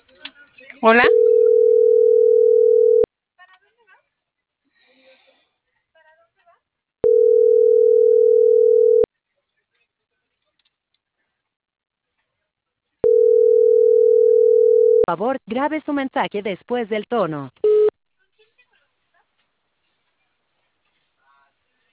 Hola. Por favor, grabe su mensaje después del tono.